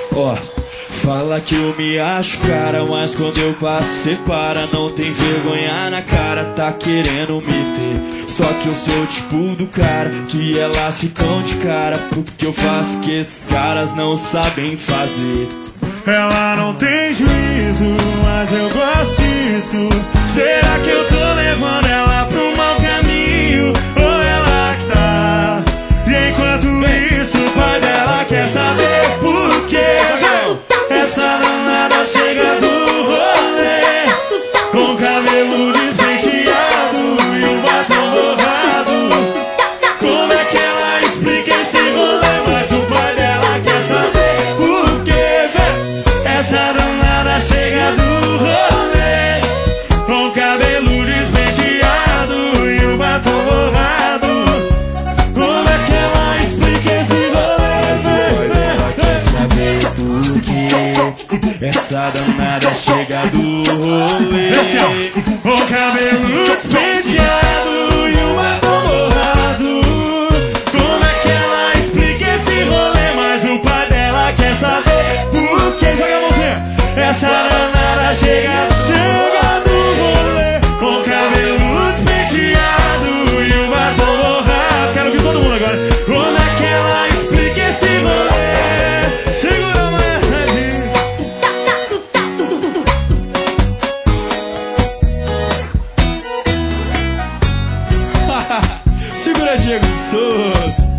Ó, fala que eu me acho cara, mas quando eu passo cê para. Não tem vergonha na cara, tá querendo me ter. Só que eu sou o tipo do cara que elas ficam de cara, porque eu faço que esses caras não sabem fazer. Ela não tem juízo, mas eu gosto disso. Será que eu tô levando ela pro mau caminho? Ou ela que tá? E enquanto isso o pai dela quer saber por quê? Essa danada chega do rolê com cabelo despenteado e o batom borrado. Como é que ela explica esse rolê? Mas o pai dela quer saber por quê? Essa danada chega do rolê com cabelo despenteado e o batom borrado. Como é que ela explica esse rolê? Ela quer saber por quê. Essa danada chega do rolê com cabelo despenteado e o batom borrado. Como é que ela explica esse rolê? Mas o pai dela quer saber por quê. Joga a mãozinha. Essa danada chega do rolê com cabelo despenteado e o batom borrado. Quero ouvir todo mundo agora. Como é que ela explica esse rolê? Segura a mensagem. Segura Diego Souza.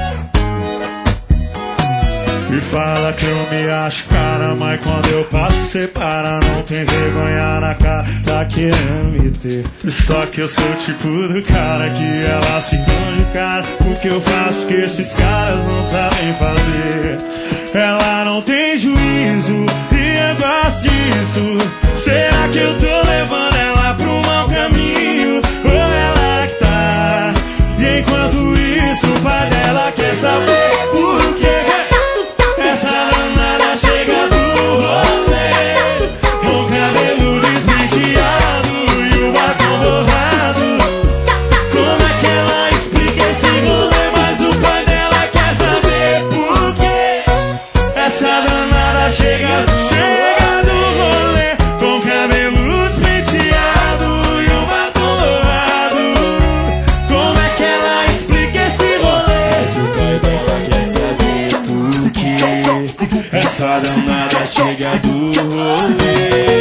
E fala que eu me acho cara, mas quando eu passo cê para. Não tem vergonha na cara, tá querendo me ter. Só que eu sou o tipo do cara que ela se de cara, porque eu faço que esses caras não sabem fazer. Ela não tem juízo e eu gosto disso. Será que eu tô levando ela pro mau caminho? Ou ela que tá? E enquanto isso o pai dela quer saber por quê? Essa danada chega do rolê com cabelo despenteado e o batom borrado. Como é que ela explica esse rolê? Mas o pai dela quer saber por quê? Essa danada chega do rolê com cabelo despenteado e o batom borrado. Como é que ela explica esse rolê? Mas o pai dela quer saber por quê. Essa danada chega do rolê